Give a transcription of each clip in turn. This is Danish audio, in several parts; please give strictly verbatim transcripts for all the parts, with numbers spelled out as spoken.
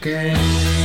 cocaine.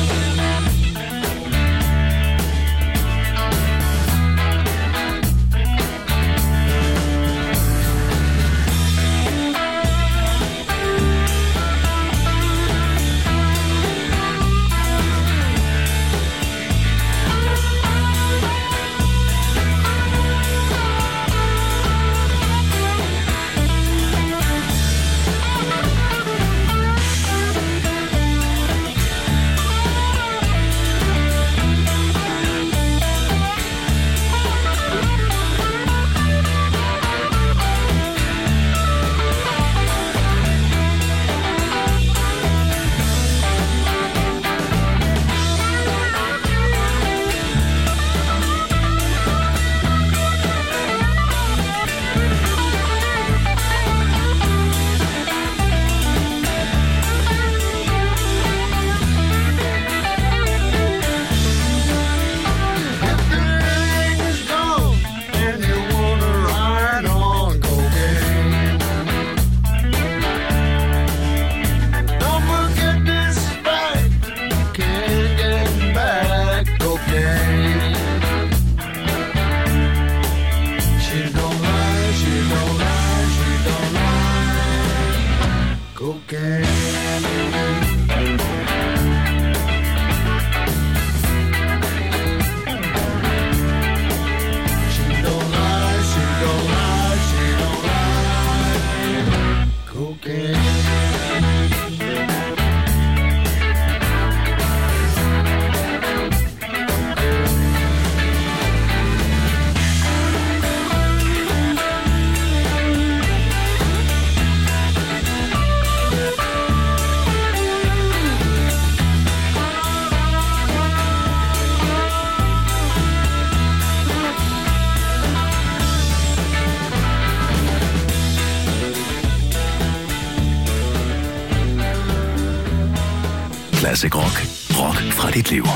Classic Rock. Rock fra dit liv.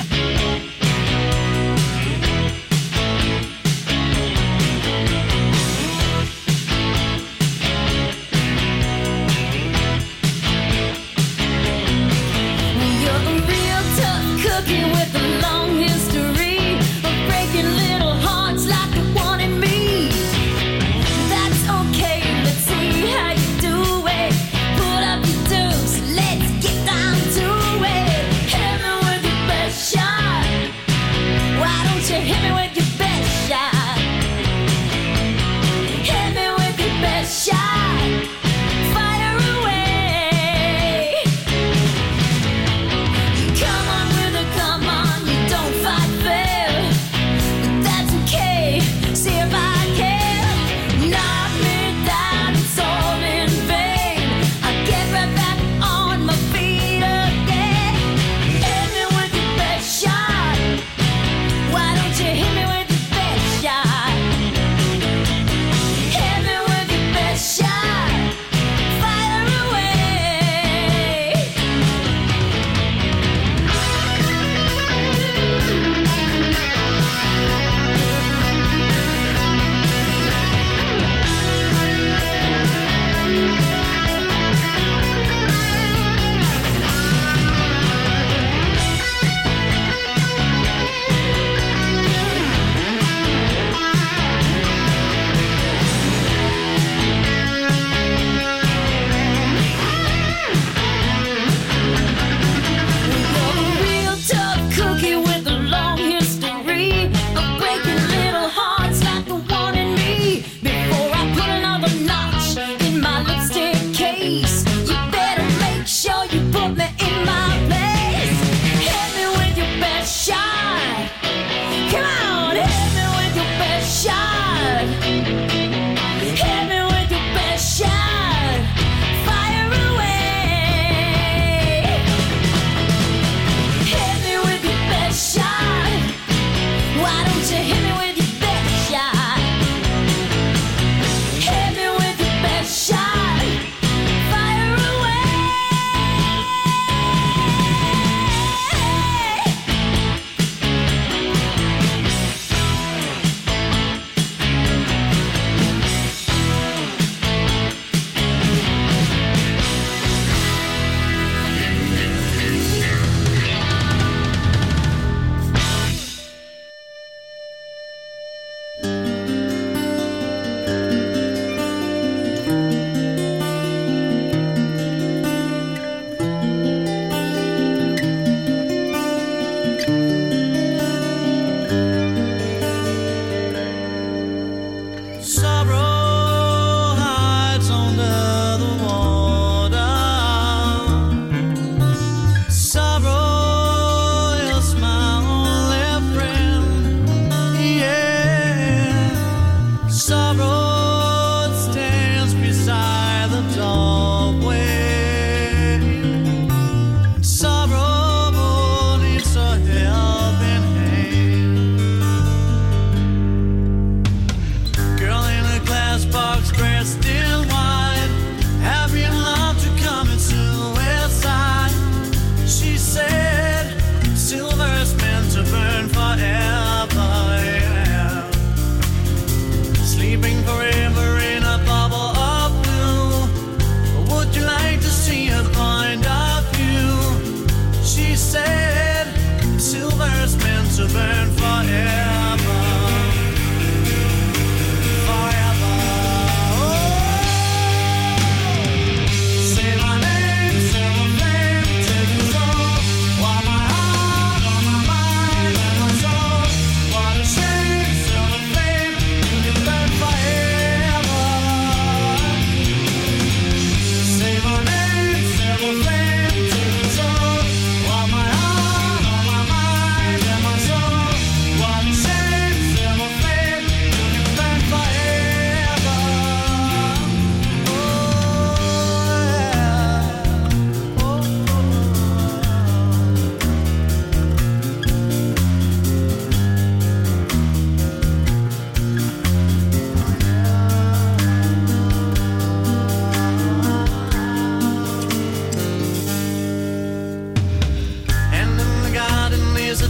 Let's get down to it. Hit me with your best shot.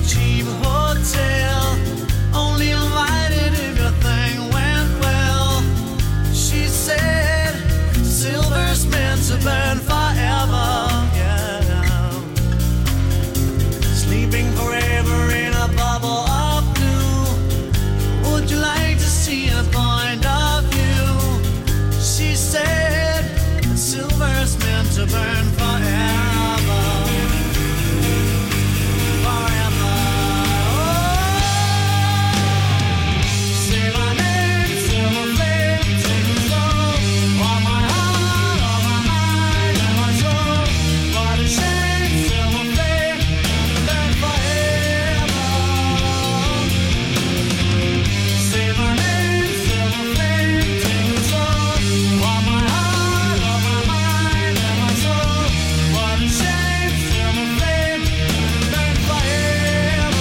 cheap hotel. Only invited if your thing went well. She said silver's meant to burn forever, yeah. Sleeping forever in a bubble of blue. Would you like to see a point of view? She said silver's meant to burn forever. Forever. Oh, say my name, silver flame, take control. On my heart, on my mind, and my soul. What a shame, silver flame, burn forever. Say my name, silver flame, take control. On my heart, on my mind, and my soul. What a shame, silver flame, burn forever.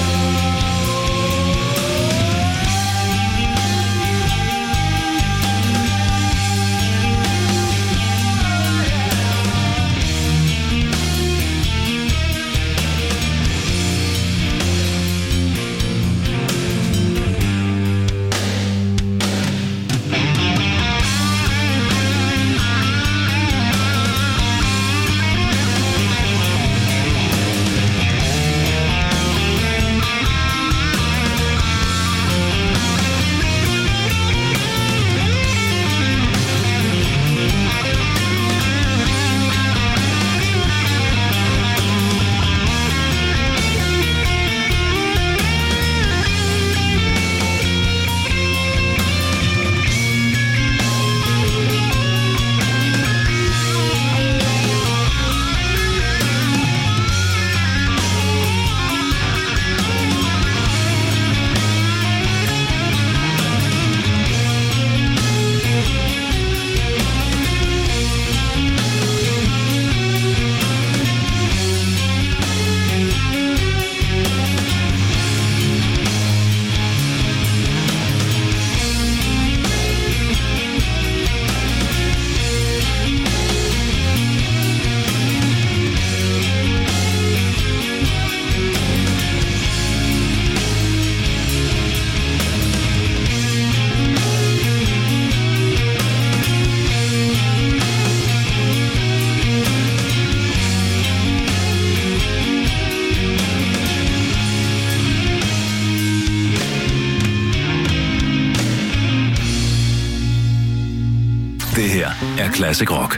Det her er Classic Rock.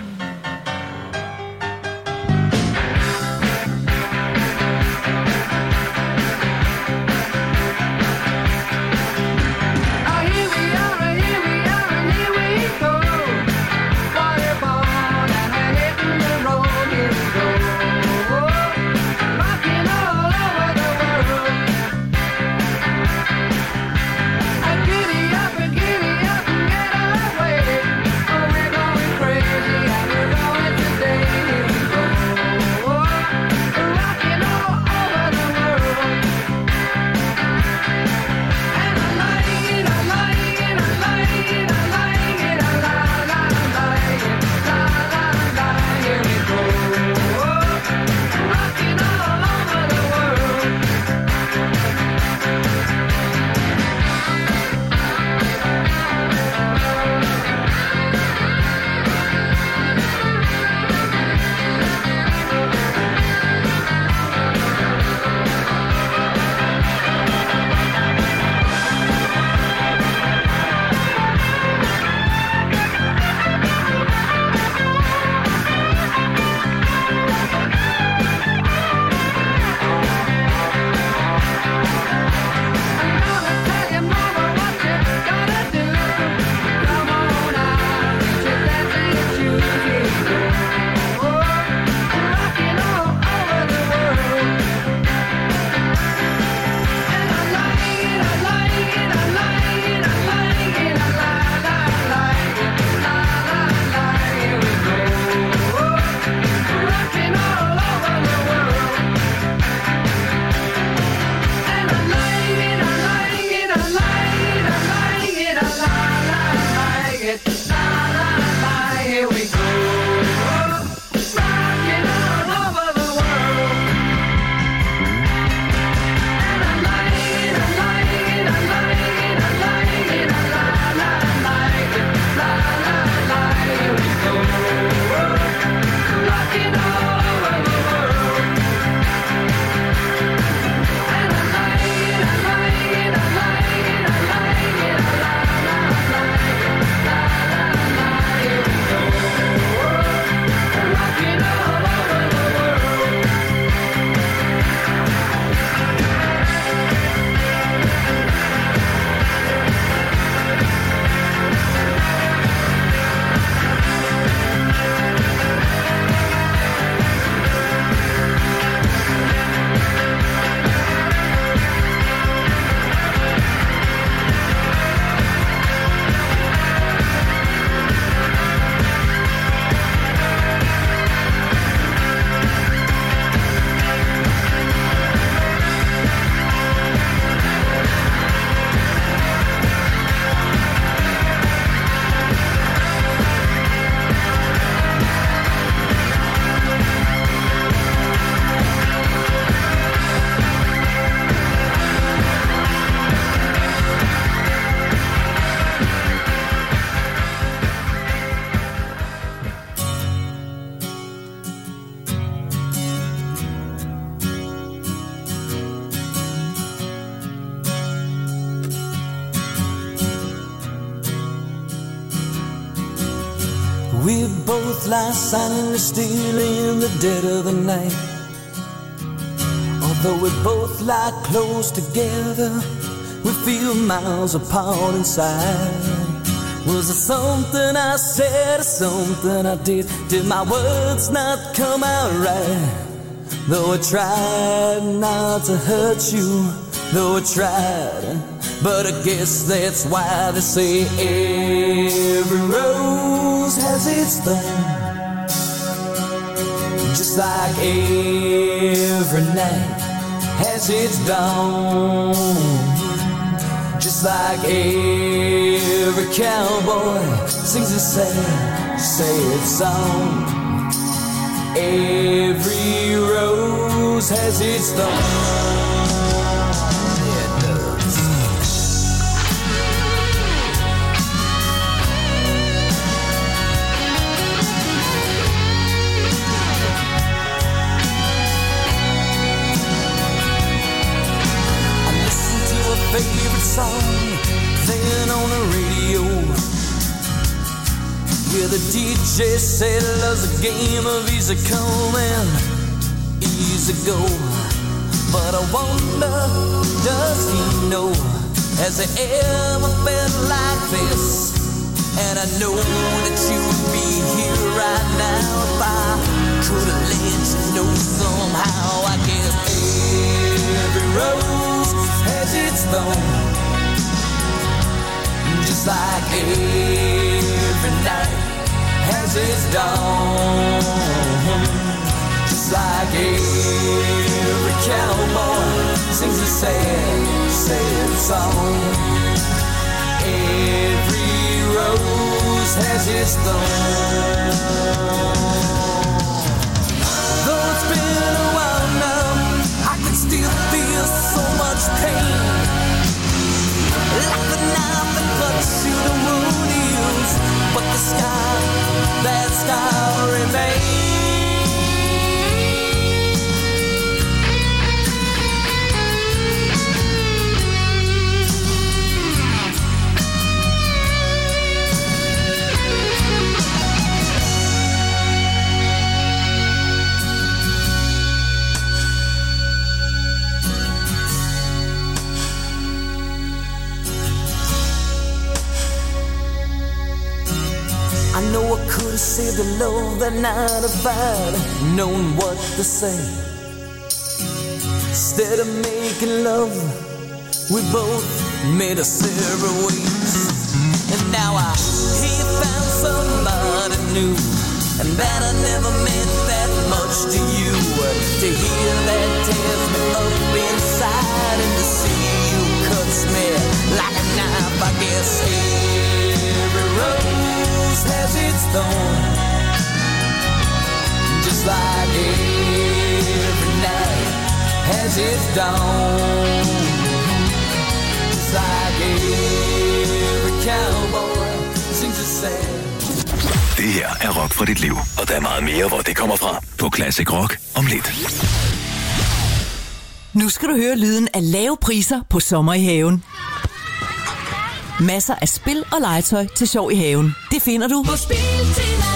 Crazy. We both lie silently still in the dead of the night. Although we both lie close together, we feel miles apart inside. Was it something I said or something I did? Did my words not come out right? Though I tried not to hurt you, though I tried, but I guess that's why they say every rose has its thorn. Just like every night has its dawn. Just like every cowboy sings a sad, sad song. Every rose has its thorn. Favorite song playing on the radio. Yeah, the D J said love's a game of easy come and easy go. But I wonder, does he know? Has he ever felt like this? And I know that you'd be here right now if I could have let you know somehow. I guess every rose has its thorn, just like every night has its dawn. Just like every cowboy sings a sad, sad song. Every rose has its thorn. Though it's been a while now, I can still feel so much pain. Like the knife that cuts you the wound heals, but the scar, that scar remains. I know I could have saved the love that night if I'd known what to say. Instead of making love, we both made us separate ways. And now I he found somebody new, and that I never meant that much to you. To hear that tears me up inside, and to see you cuts me like a knife. I guess every rose has its thorn, just like every night has its dawn. Just like every cowboy sings a sad. Det her er rock for dit liv, og der er meget mere, hvor det kommer fra. På Classic Rock om lidt. Nu skal du høre lyden af lave priser på sommer i haven. Masser af spil og legetøj til sjov i haven. Det finder du på Spiltema.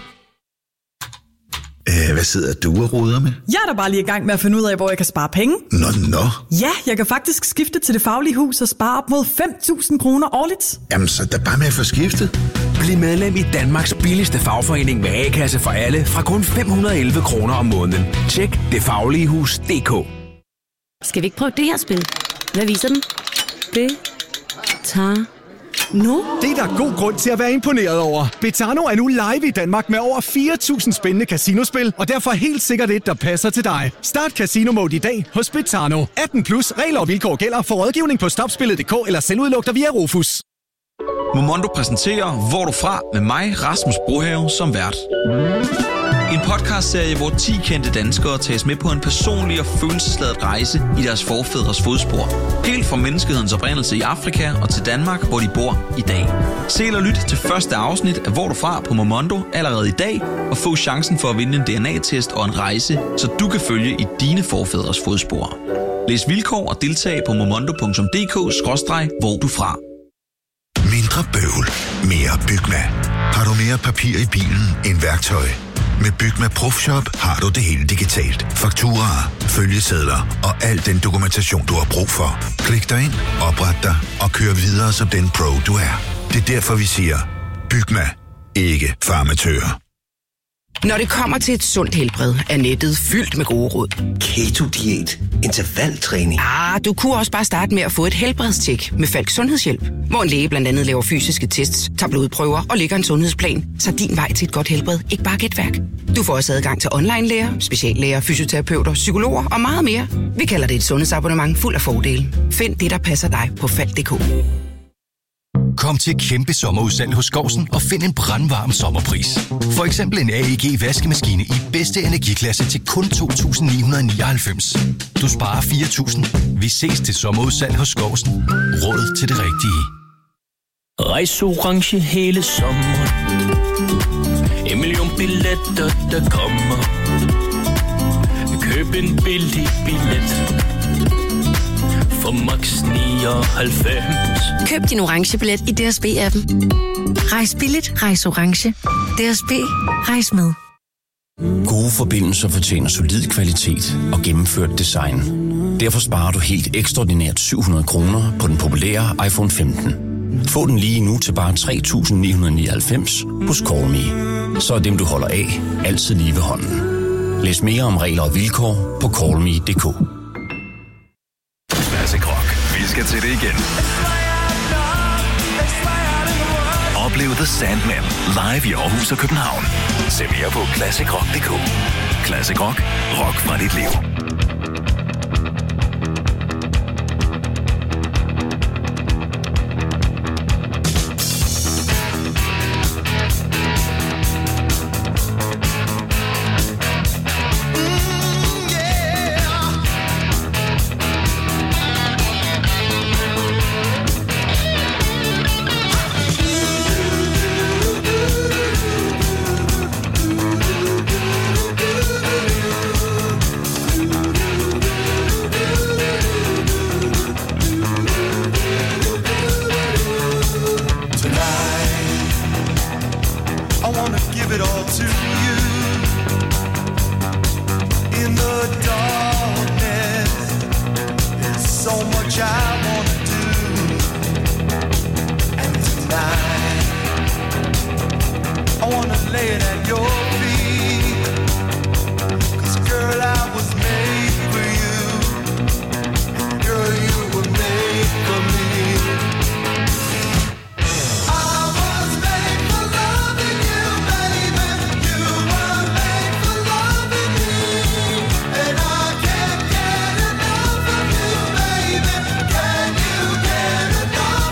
Æh, hvad sidder du og roder med? Jeg er da bare lige i gang med at finde ud af, hvor jeg kan spare penge. Nå, nå. Ja, jeg kan faktisk skifte til Det Faglige Hus og spare op mod fem tusind kroner årligt. Jamen, så der bare med at få skiftet. Bliv medlem i Danmarks billigste fagforening med A-kasse for alle fra kun fem hundrede og elleve kroner om måneden. Tjek det faglige hus punktum d k. Skal vi ikke prøve det her spil? Hvad viser den? Det tager nu. Det er der god grund til at være imponeret over. Betano er nu live i Danmark med over fire tusind spændende casinospil, og derfor helt sikkert et, der passer til dig. Start Casino Mode i dag hos Betano. atten plus, regler og vilkår gælder. For rådgivning på stopspillet punktum d k eller selvudluk dig via Rufus. Momondo præsenterer Hvor du fra med mig, Rasmus Brohave, som vært. En podcastserie, hvor ti kendte danskere tages med på en personlig og følelsesladet rejse i deres forfædres fodspor. Helt fra menneskehedens oprindelse i Afrika og til Danmark, hvor de bor i dag. Se eller lyt til første afsnit af Hvor du fra på Momondo allerede i dag, og få chancen for at vinde en D N A-test og en rejse, så du kan følge i dine forfædres fodspor. Læs vilkår og deltag på momondo punktum d k skråstreg hvor du fra. Mindre bøvl, mere byg med. Har du mere papir i bilen end værktøj? Med Bygma ProFshop har du det hele digitalt. Fakturaer, følgesedler og al den dokumentation, du har brug for. Klik dig ind, opret dig og kør videre som den pro, du er. Det er derfor, vi siger, Bygma, ikke farmatører. Når det kommer til et sundt helbred, er nettet fyldt med gode råd. Keto-diæt, intervaltræning. Ah, du kunne også bare starte med at få et helbredstjek med Falk Sundhedshjælp, hvor en læge blandt andet laver fysiske tests, tager blodprøver og lægger en sundhedsplan, så din vej til et godt helbred ikke bare er gætværk. Du får også adgang til online-læger, speciallæger, fysioterapeuter, psykologer og meget mere. Vi kalder det et sundhedsabonnement fuld af fordele. Find det, der passer dig på falk punktum d k. Kom til kæmpe sommerudsalg hos Skovsen og find en brandvarm sommerpris. For eksempel en A E G vaskemaskine i bedste energiklasse til kun to tusind ni hundrede nioghalvfems. Du sparer fire tusind. Vi ses til sommerudsalg hos Skovsen. Råd til det rigtige. Rejs orange hele sommeren. En million billetter, der kommer. Køb en billig billet. For max nioghalvfems. Køb din orange billet i D S B-appen. Rejs billigt, rejs orange. D S B, rejs med. Gode forbindelser fortjener solid kvalitet og gennemført design. Derfor sparer du helt ekstraordinært syv hundrede kroner på den populære iPhone femten. Få den lige nu til bare tre tusind ni hundrede nioghalvfems hos Callme. Så er dem, du holder af, altid lige ved hånden. Læs mere om regler og vilkår på callme punktum d k. Classic Rock. Vi skal til det igen. Oplev The Sandman live i Aarhus og København. Se mere på classic rock punktum d k. Classic Rock. Rock fra dit liv.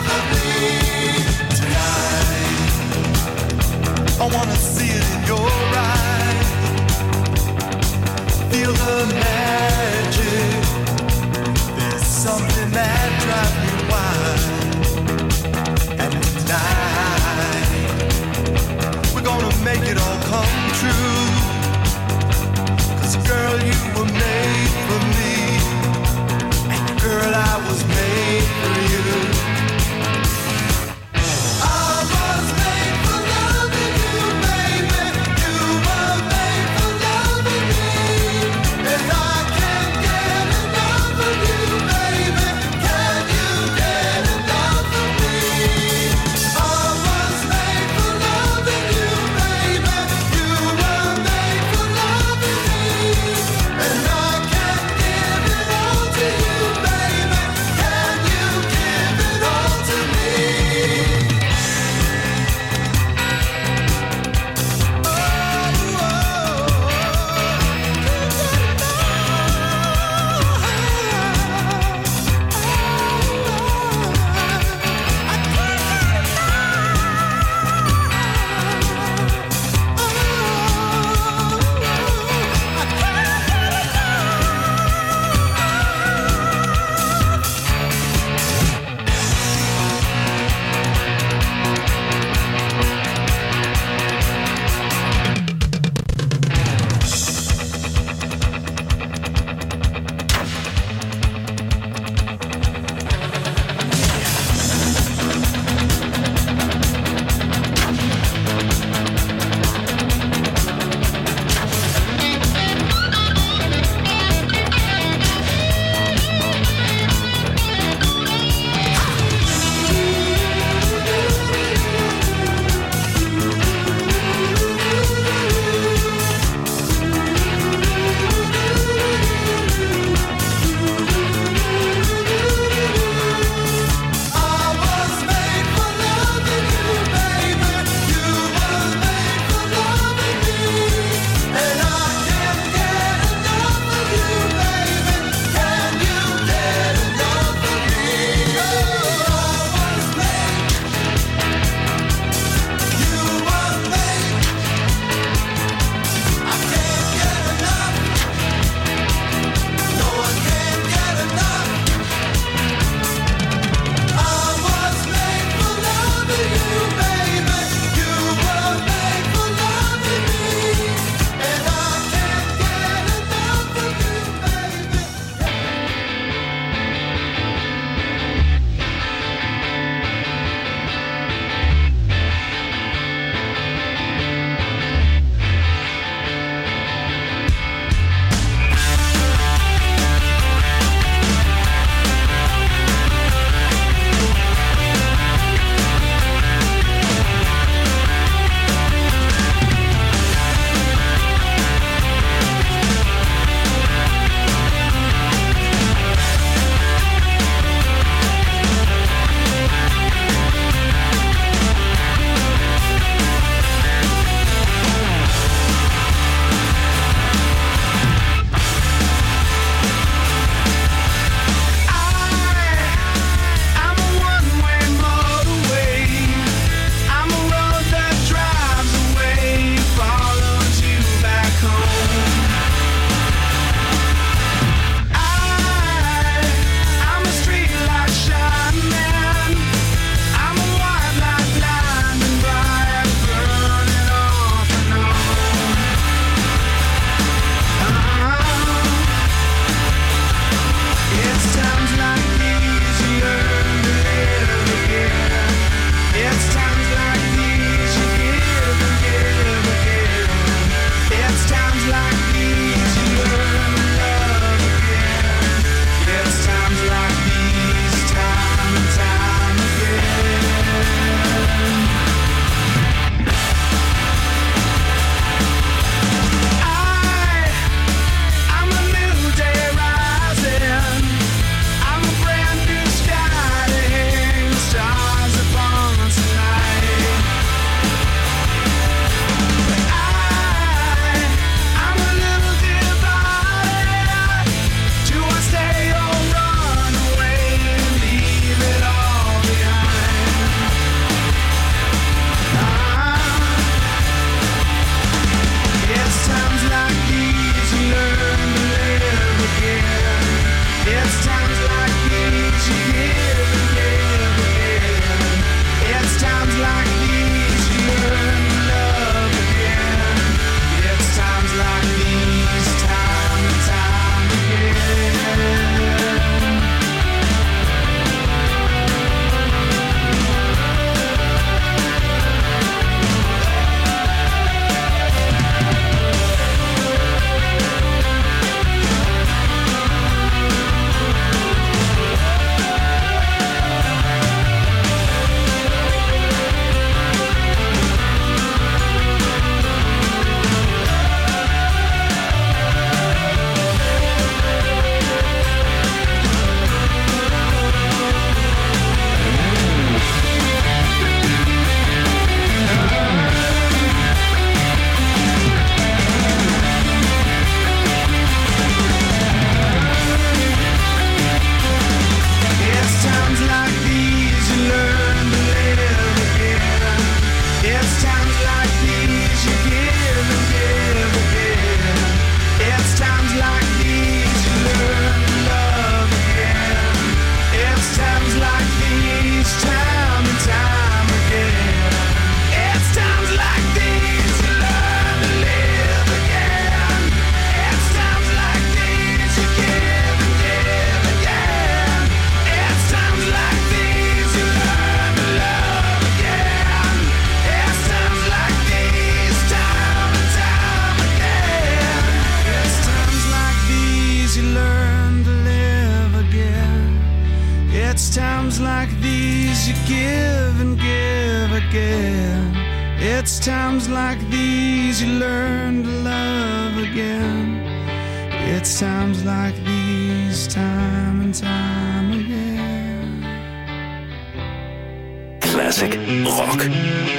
I wanna see it in your eyes. times like these you give and give again. It's times like these you learn to love again. It's times like these, time and time again. Classic rock.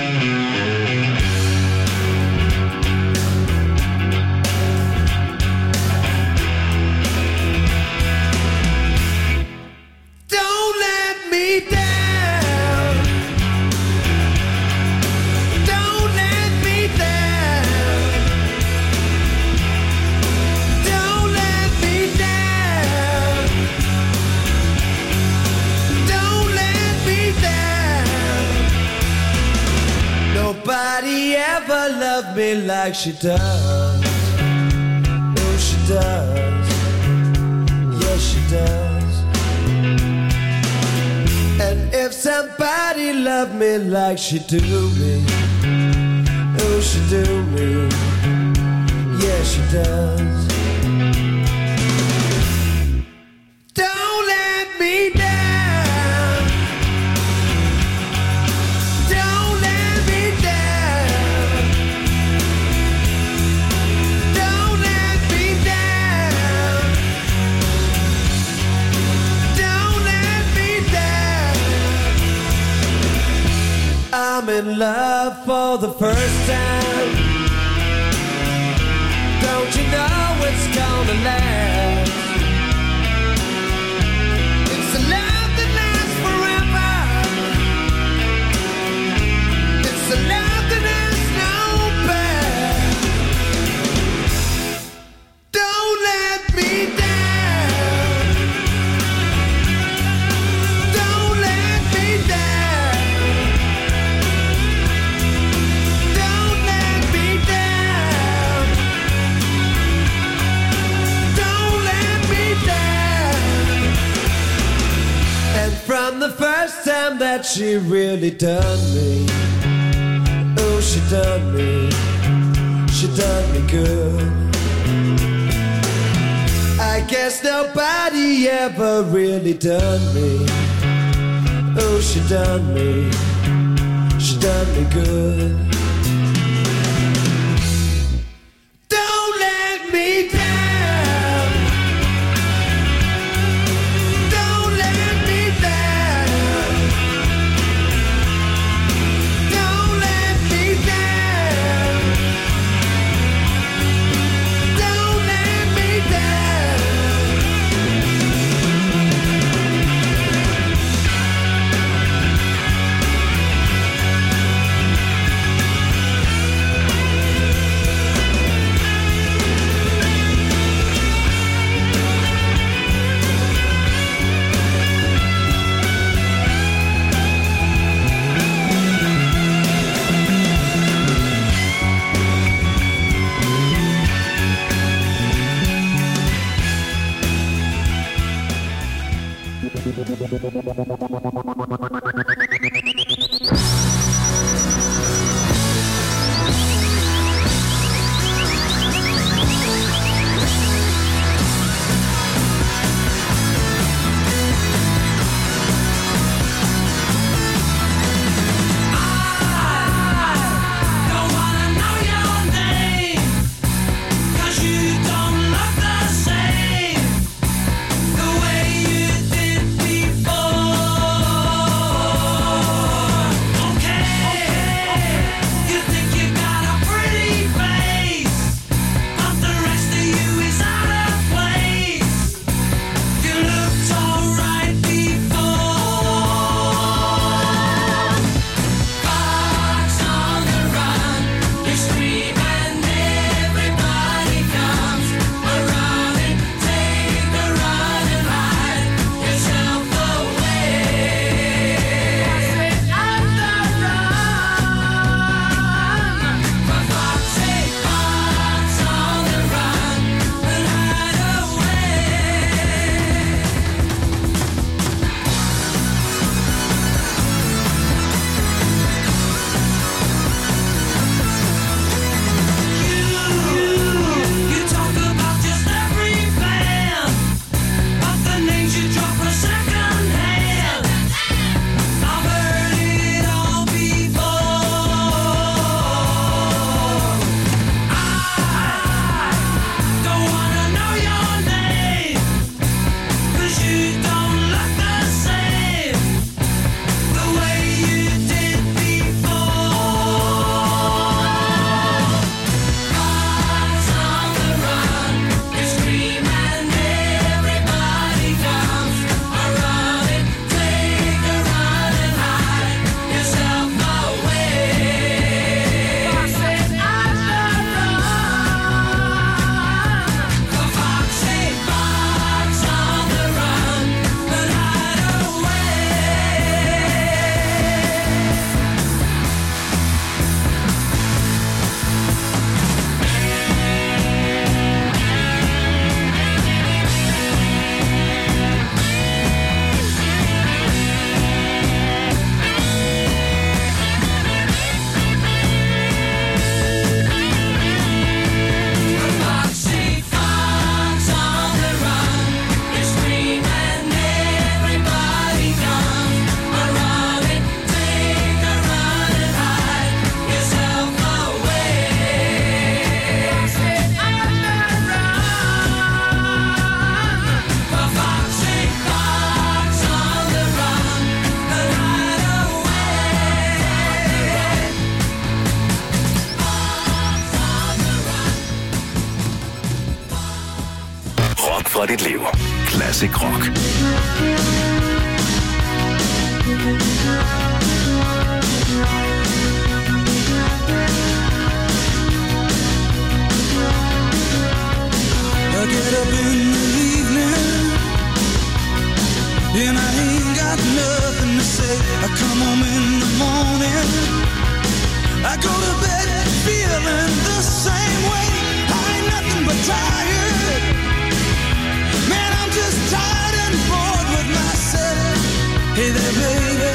Don't let me down. Don't let me down. Don't let me down. Don't let me down. Nobody ever loved me like she does. Oh, she does. Yes, she does. And if somebody loved me like she do me, oh, she do me, yeah, she does. Don't let me down. Don't let me down. Don't let me down. Don't let me down. I'm in love for the first time. Don't you know it's gonna last? It's a love that lasts forever. It's a love that has no past. Don't let me down. Don't let me down. Don't let me down. Don't let me down. And from the first time that she really done me, oh, she done me, she done me good. I guess nobody ever really done me, oh, she done me, she done me good. Don't let me down. Don't let me down. Don't let me down. Don't let me down. The way you did before. Classic Rock. I get up in the evening and I ain't got nothing to say. I come home in the morning, I go to bed feeling the same way. I ain't nothing but tired. Man, I'm just tired and bored with myself. Hey there, baby,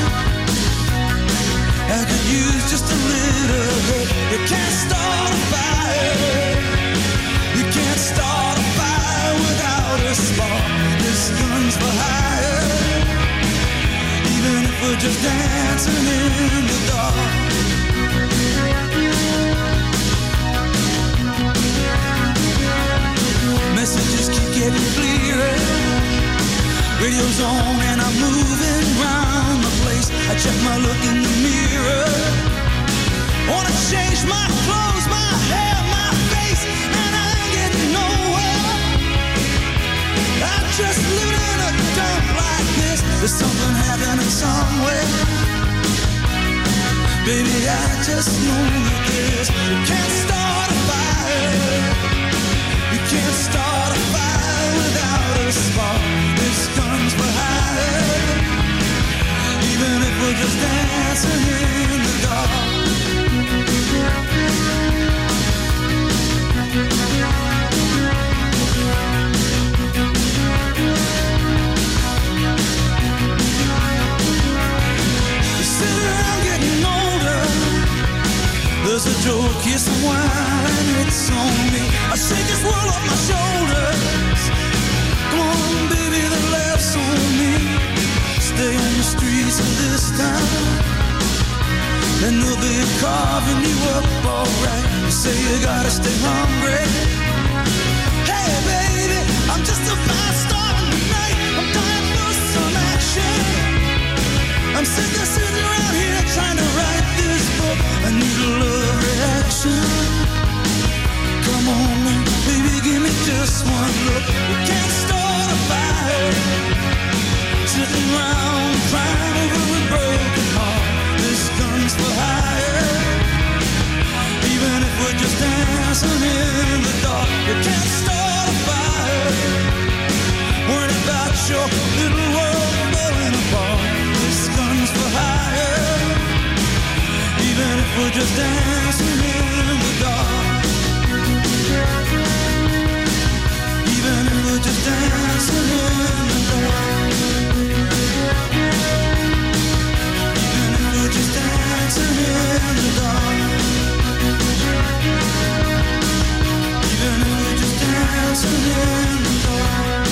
I could use just a little help. You can't start a fire. You can't start a fire without a spark. This gun's for hire. Even if we're just dancing in the dark. Messages keep getting clearer. Radio's on and I'm moving round the place. I check my look in the mirror. Wanna change my clothes, my hair, my face, and I ain't getting nowhere. I'm just living in a dump like this. There's something happening somewhere. Baby, I just know that this. You can't start a fire. You can't start a fire without a spark. This gun's for hire. Even if we're just dancing in the dark. There's a joke, here's some wine, it's on me. I shake this world off my shoulders. Come on, baby, the laughs on me. Stay on the streets of this town, and they'll be carving you up alright. You say you gotta stay hungry. Hey, baby, I'm just about starting the night. I'm dying for some action. I'm sick of sitting around here trying to write this book. I need a love reaction. Come on, baby, give me just one look. We can't start a fire, sitting around crying over a broken heart. This gun's for hire. Even if we're just dancing in the dark, you can't start a fire. Worrying about your little world falling apart. This gun's for hire. Even if we're just dancing in the dark. Even if we're just dancing in the dark. Even if we're just dancing in the dark. Even if we're just dancing in the dark.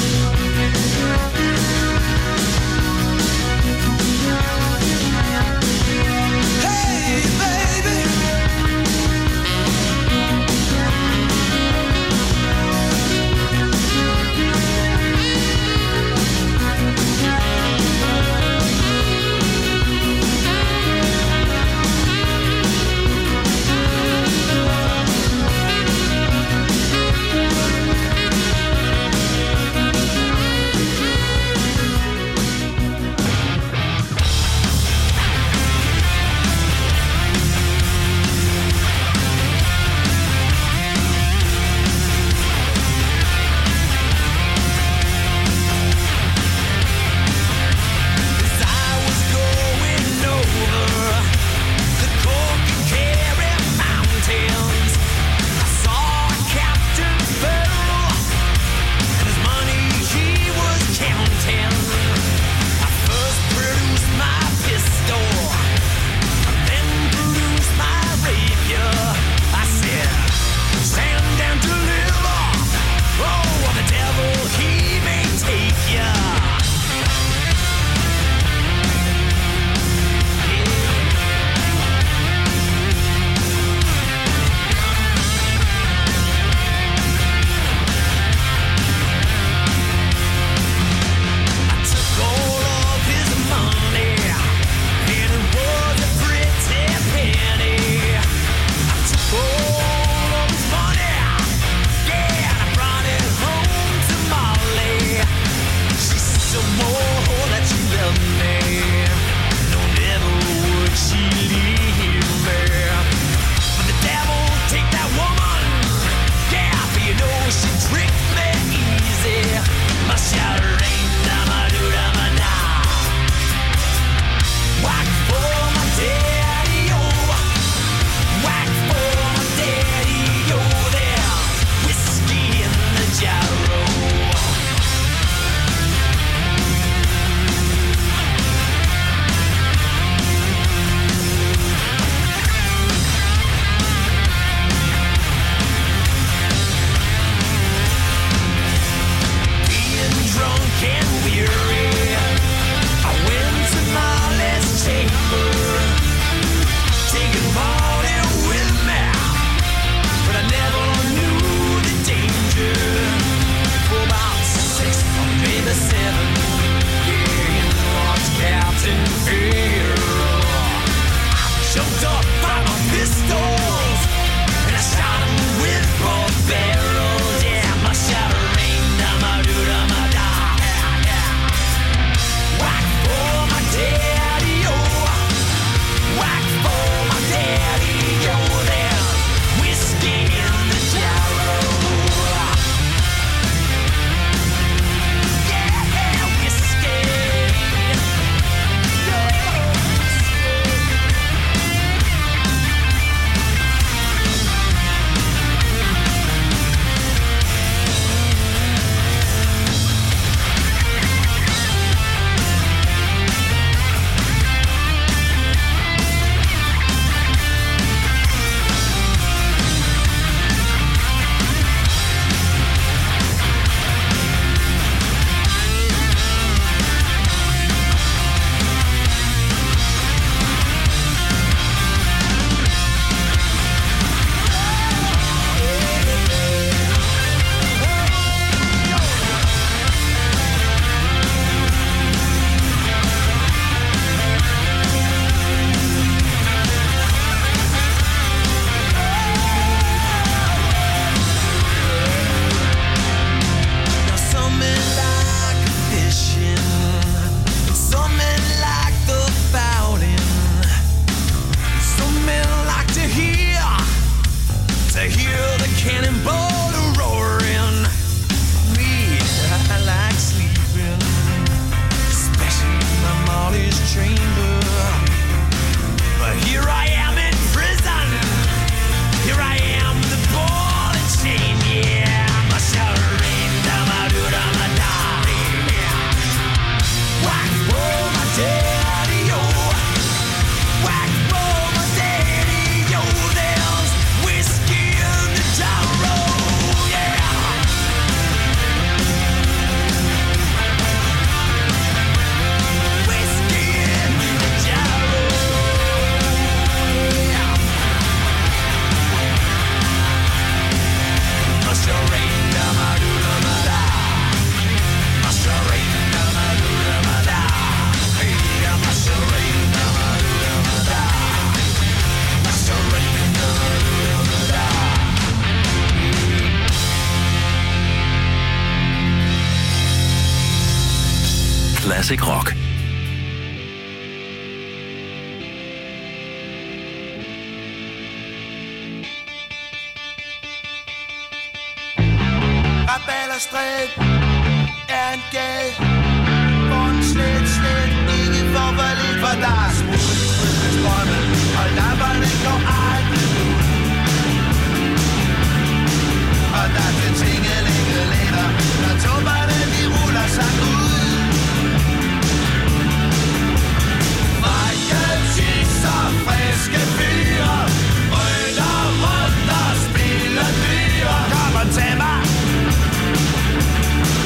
Hey baby, Classic Rock. Rabalderstræt er en gade, hvor en slet, slet ikke får for lidt, for der er smut, smut med strømmen, og lamperne går aldrig ud. Og der er til tingelinge letter, når tubberne de ruller sig ud. Frække tisser, friske fyre, rytter rundt og spiller dyre. Kom og tag mig!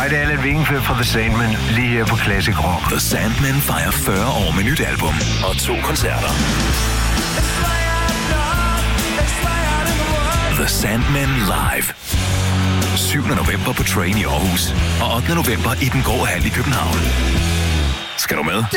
Hej, det er Allan Vingenfeldt fra The Sandman, lige her på Classic Rock. The Sandman fejrer fyrre år med nyt album og to koncerter. The Sandman Live. syvende november på Train i Aarhus og ottende november i Den Grå Hal i København. Skal du med?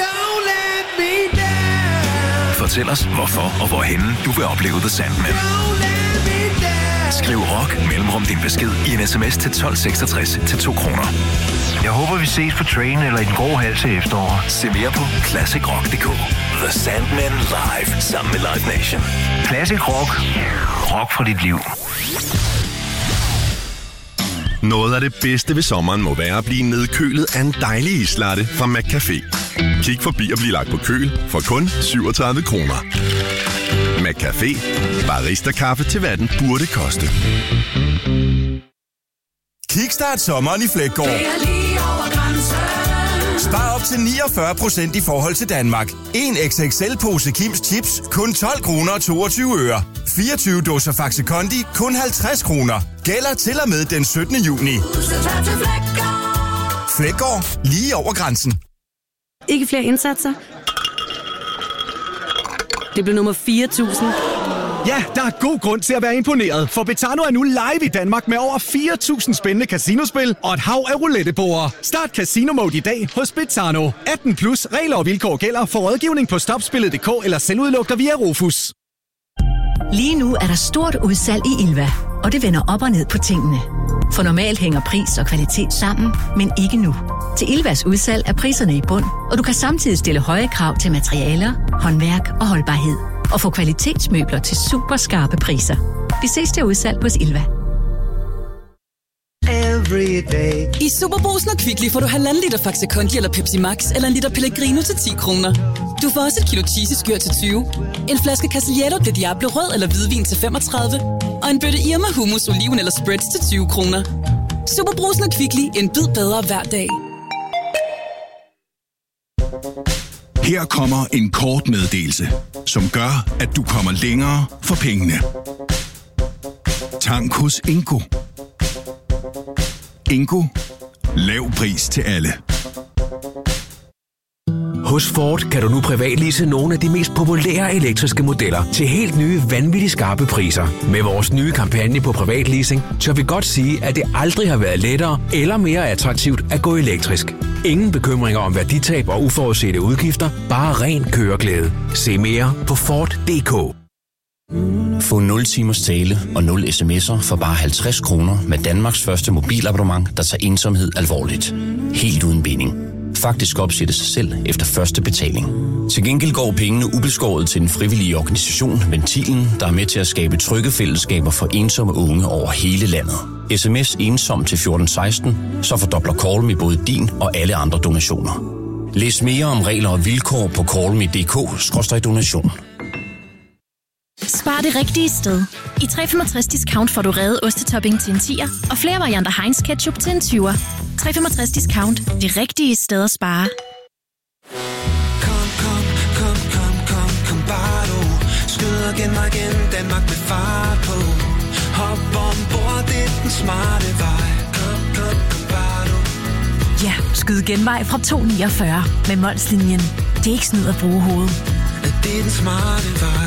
Fortæl os, hvorfor og hvorhenne du vil opleve The Sandman. Skriv rock mellemrum din besked i en sms til tolv seksogtres til to kroner. Jeg håber, vi ses på Train eller i Den Grå Hal til efterår. Se mere på classic rock punktum d k. The Sandman Live sammen med Live Nation. Classic Rock. Rock for dit liv. Noget af det bedste ved sommeren må være at blive nedkølet af en dejlig islatte fra McCafé. Kig forbi og bliv lagt på køl for kun syvogtredive kroner. McCafé. Barista-kaffe til hvad den burde koste. Kickstart sommeren i Fleggaard. Spar op til niogfyrre procent i forhold til Danmark. En X X L-pose Kims Chips, kun tolv kroner og toogtyve øre. fireogtyve dåser Faxe Kondi, kun halvtreds kroner. Gælder til og med den syttende juni. Fleggaard, lige over grænsen. Ikke flere indsatser? Det blev nummer fire tusind. Ja, der er god grund til at være imponeret, for Betano er nu live i Danmark med over fire tusind spændende casinospil og et hav af rouletteborde. Start Casino Mode i dag hos Betano. atten plus, regler og vilkår gælder. For rådgivning på stopspillet punktum d k eller selvudluk dig via Rufus. Lige nu er der stort udsalg i Ilva, og det vender op og ned på tingene. For normalt hænger pris og kvalitet sammen, men ikke nu. Til Ilvas udsalg er priserne i bund, og du kan samtidig stille høje krav til materialer, håndværk og holdbarhed. Og få kvalitetsmøbler til super skarpe priser. Vi ses til udsalg hos Ilva. I Superbrugsen og Kvickly får du halvanden liter Faxe Kondi eller Pepsi Max eller en liter Pellegrino til ti kroner. Du får også et kilo cheesy-skyr til tyve, en flaske Castillejo de Diablo rød eller hvidvin til femogtredive og en bøtte Irma hummus, oliven eller spreads til tyve kroner. Superbrugsen og Kvickly, en bid bedre hver dag. Her kommer en kort meddelelse, som gør, at du kommer længere for pengene. Tank hos Ingo. Ingo. Lav pris til alle. Hos Ford kan du nu privatlease nogle af de mest populære elektriske modeller til helt nye, vanvittigt skarpe priser. Med vores nye kampagne på privatleasing, tør vi godt sige, at det aldrig har været lettere eller mere attraktivt at gå elektrisk. Ingen bekymringer om værditab og uforudsete udgifter, bare ren køreglæde. Se mere på Ford punktum d k. Få nul timers tale og nul sms'er for bare halvtreds kroner med Danmarks første mobilabonnement, der tager ensomhed alvorligt. Helt uden binding. Faktisk opsætte sig selv efter første betaling. Til gengæld går pengene ubeskåret til den frivillige organisation Ventilen, der er med til at skabe trygge fællesskaber for ensomme unge over hele landet. S M S ensom til fjorten seksten, så fordobler Call Me både din og alle andre donationer. Læs mere om regler og vilkår på callme punktum d k skråstreg donation. Spar det rigtige sted. I tre komma femogtres discount får du revet ostetopping til en tier og flere varianter Heinz ketchup til en tyver. tre komma femogtres discount. Det rigtige sted at spare. Kom, kom, kom, kom, kom, kom, bare du. Skyd og genvej igen, Danmark med fart på. Hop ombord, det er den smarte vej. Kom, kom, kom, bare du. Ja, skyd genvej fra to komma niogfyrre med Molslinjen. Det er ikke snyd at bruge hovedet. Det er den smarte vej.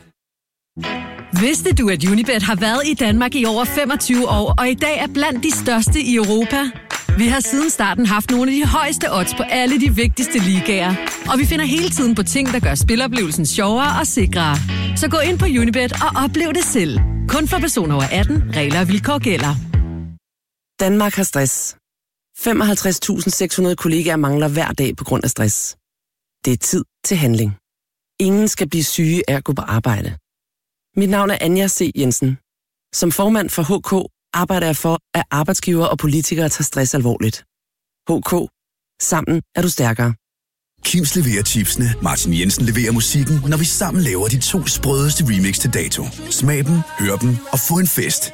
Vidste du, at Unibet har været i Danmark i over femogtyve år, og i dag er blandt de største i Europa? Vi har siden starten haft nogle af de højeste odds på alle de vigtigste ligaer. Og vi finder hele tiden på ting, der gør spiloplevelsen sjovere og sikrere. Så gå ind på Unibet og oplev det selv. Kun for personer over atten. Regler og vilkår gælder. Danmark har stress. femoghalvtreds tusind seks hundrede kollegaer mangler hver dag på grund af stress. Det er tid til handling. Ingen skal blive syge af at gå på arbejde. Mit navn er Anja C. Jensen. Som formand for H K arbejder jeg for, at arbejdsgivere og politikere tager stress alvorligt. H K. Sammen er du stærkere. Kims leverer chipsene, Martin Jensen leverer musikken, når vi sammen laver de to sprødeste remix til dato. Smag dem, hør dem og få en fest.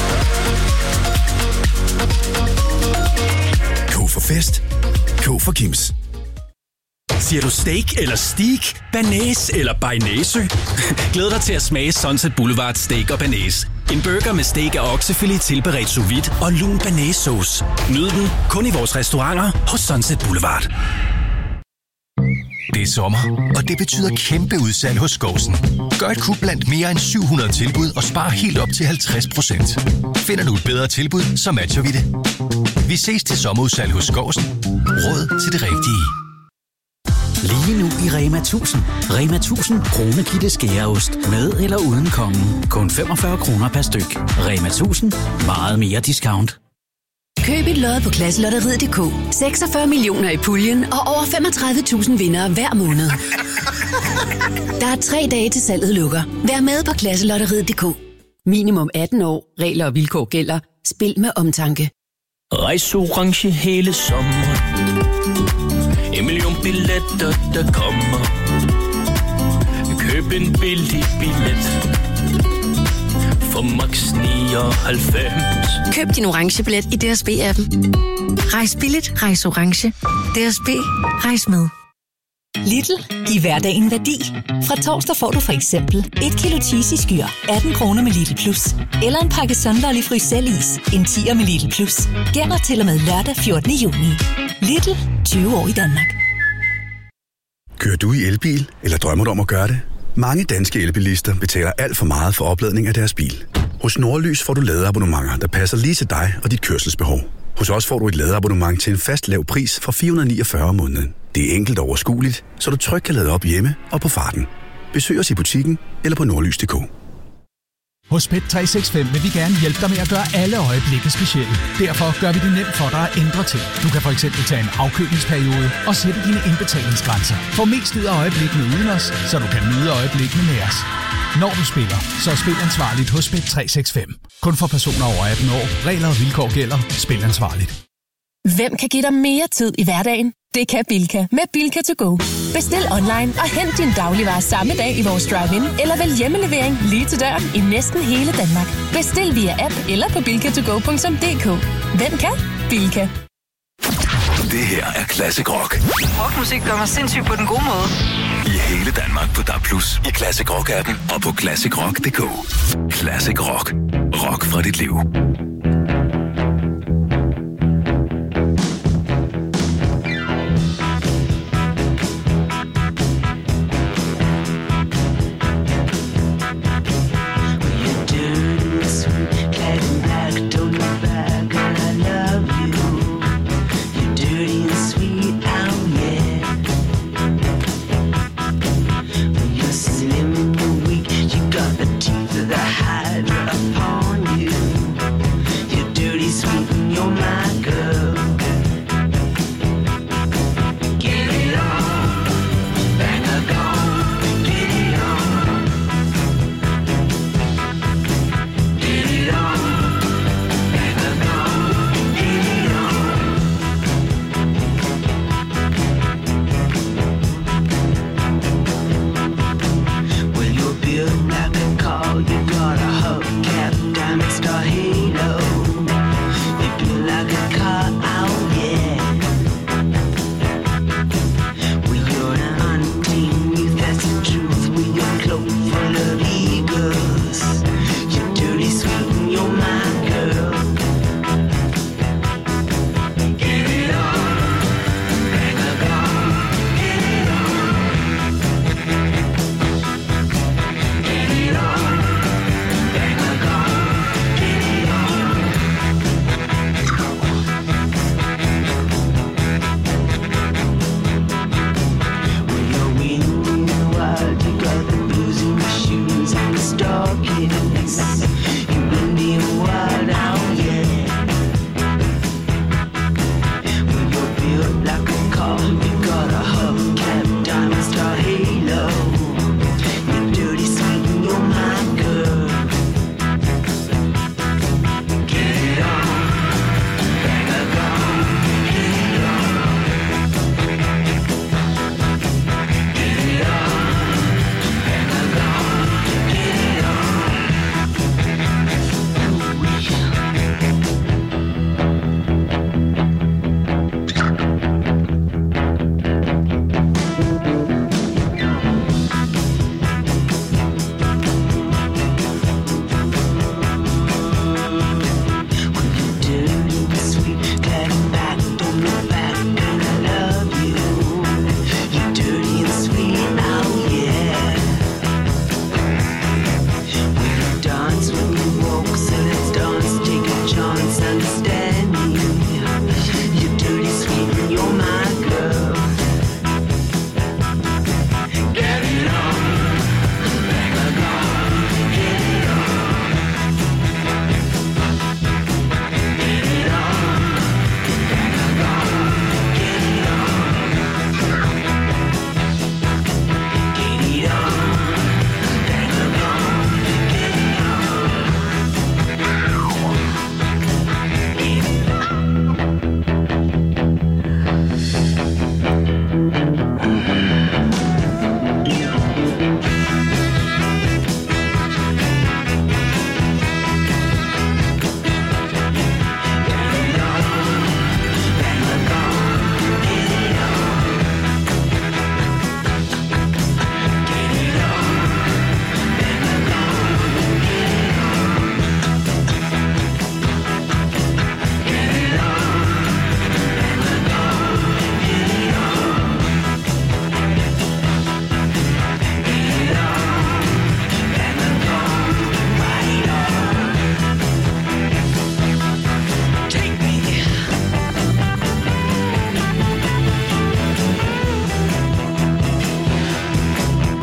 K for fest. K for Kims. Siger du steak eller steak? Banæs eller bearnaise? Glæd dig til at smage Sunset Boulevard Steak og Banæs. En burger med steak og oksefilet tilberedt sous vide og lun banæssauce. Nyd den kun i vores restauranter hos Sunset Boulevard. Det er sommer, og det betyder kæmpe udsalg hos Skårsen. Gør et kub blandt mere end syv hundrede tilbud og spar helt op til halvtreds procent. Finder du et bedre tilbud, så matcher vi det. Vi ses til sommerudsalg hos Skårsen. Råd til det rigtige. Lige nu i Rema tusind. Rema tusind kronekitte skæreost. Med eller uden kongen. Kun femogfyrre kroner per styk. Rema tusind. Meget mere discount. Køb et lod på Klasselotteriet punktum d k. seksogfyrre millioner i puljen og over femogtredive tusind vindere hver måned. Der er tre dage til salget lukker. Vær med på Klasselotteriet punktum d k. Minimum atten år. Regler og vilkår gælder. Spil med omtanke. Rejs orange hele sommeren. En million billetter, der kommer. Køb en billig billet. For max nioghalvfems. Køb din orange billet i D S B-appen. Rejs billigt, rejs orange. D S B, rejs med. Lidl, giv hverdagen værdi. Fra torsdag får du for eksempel et kilo cheesy skyr, atten kroner med Lidl Plus. Eller en pakke Sunderlig Fryselis, en tier med Lidl Plus. Gælder til og med lørdag fjortende juni. Lidl, tyve år i Danmark. Kører du i elbil, eller drømmer du om at gøre det? Mange danske elbilister betaler alt for meget for opladning af deres bil. Hos Nordlys får du ladeabonnementer, der passer lige til dig og dit kørselsbehov. Hos os får du et ladeabonnement til en fast lav pris fra fire hundrede niogfyrre om måneden. Det er enkelt og overskueligt, så du trygt kan lade op hjemme og på farten. Besøg os i butikken eller på nordlys punktum d k. Hos Bet tre seks fem vil vi gerne hjælpe dig med at gøre alle øjeblikke specielle. Derfor gør vi det nemt for dig at ændre ting. Du kan for eksempel tage en afkøbningsperiode og sætte dine indbetalingsgrænser. Få mest ud af øjeblikkene uden os, så du kan nyde øjeblikkene med os. Når du spiller, så spil ansvarligt hos Bet tre seks fem. Kun for personer over atten år. Regler og vilkår gælder. Spil ansvarligt. Hvem kan give dig mere tid i hverdagen? Det kan Bilka med Bilka to go. Bestil online og hent din dagligvarer samme dag i vores drive-in, eller vælg hjemmelevering lige til døren i næsten hele Danmark. Bestil via app eller på bilka to go punktum d k. Hvem kan? Bilka. Det her er Classic Rock. Rockmusik gør mig sindssygt på den gode måde. I hele Danmark på D A B plus, i Classic Rock-appen og på classic rock punktum d k. Classic Rock. Rock fra dit liv.